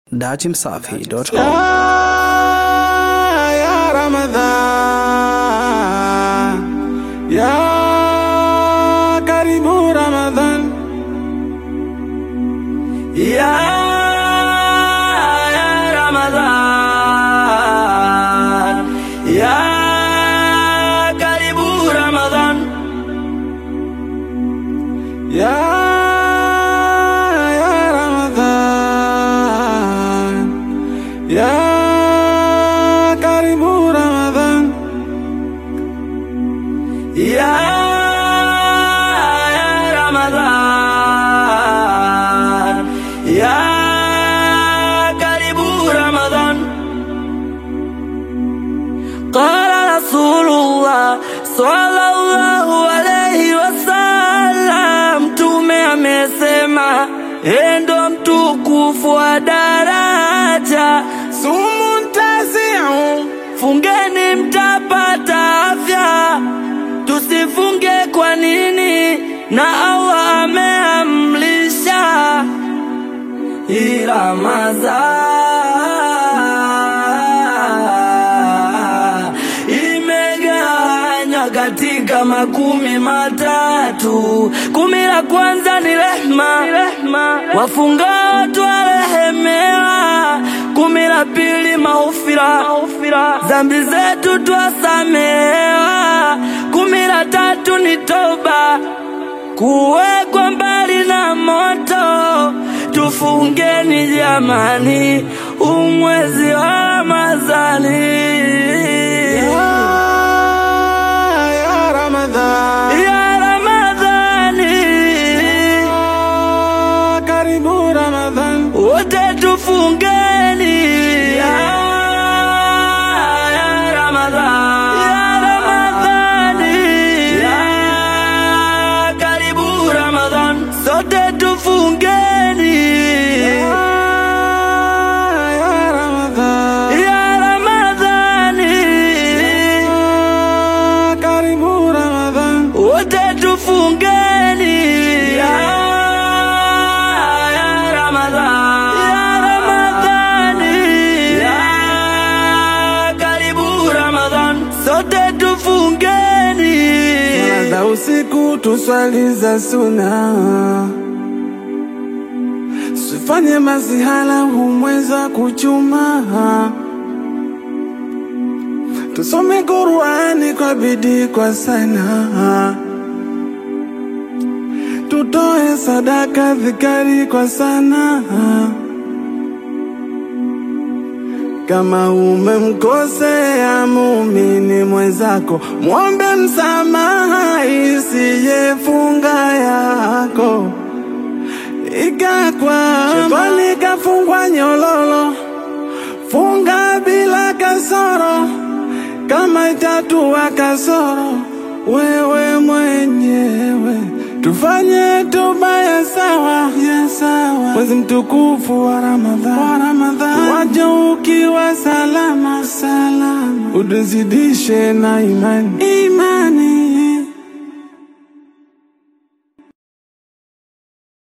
datimsafi.com. Ya Ramadhan, ya karibu Ramadhan, ya Ramadhan, ya karibu Ramadhan, ya Ramadhan, ya karibu Ramadhan, ya Ramadhan, ya karibu Ramadhan. Qala Rasulullah sallallahu alayhi wasallam, Mtume amesema, endo mtukufu wa daraja, sumu tasiu, fungeni mtapata afya. Tusifunge kwa nini? Na Allah ameamrisha. Hii Ramadhan imegawanywa katika makumi matatu. Kumi la kwanza ni rehma, wafungao twarehemewa. Kumi la pili maghfira, dhambi zetu twasamehewa. Kumi la tatu ni toba, kuwekwa mbali na moto. Tufungeni jamani, umwezi wa Ramadhani. Ya Ramadhan, ya Ramadhani, ya karibu Ramadhan, wote tufungeni. Ya Ramadhan, ya Ramadhani, ya karibu Ramadhan, sote tufungeni. Ya Ramadhan, ya Ramadhani, ya karibu Ramadhan, wote tufungeni. Ya Ramadhan, ya Ramadhani, ya karibu Ramadhan, sote tufungeni. Swala za usiku tuswali za sunna, sifanye mazihala humweza kuchuma. Tusome Qur'ani kwa bidii kwa sana, tutoe sadaka dhikari kwa sana. Kama umemkosea muumini mwenzako, muombe msamaha, isiye funga yako ikakwa. Shetani kafungwa nyololo, funga bila kasoro. Kama itatua kasoro, wewe mwenyewe. Tufanye toba ya sawa, mwezi mtukufu wa Ramadhan, waje ukiwa salama, utuzidishe na imani.